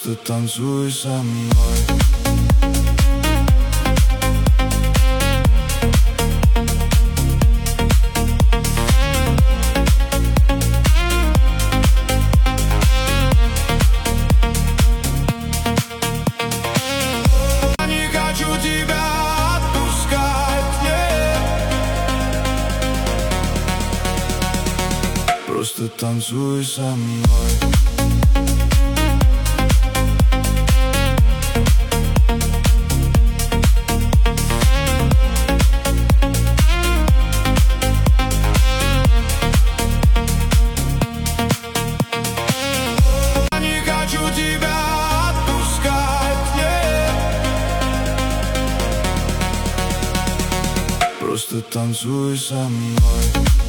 Просто танцуй со мной. Не хочу тебя отпускать, просто танцуй со мной. Просто танцуй со мной.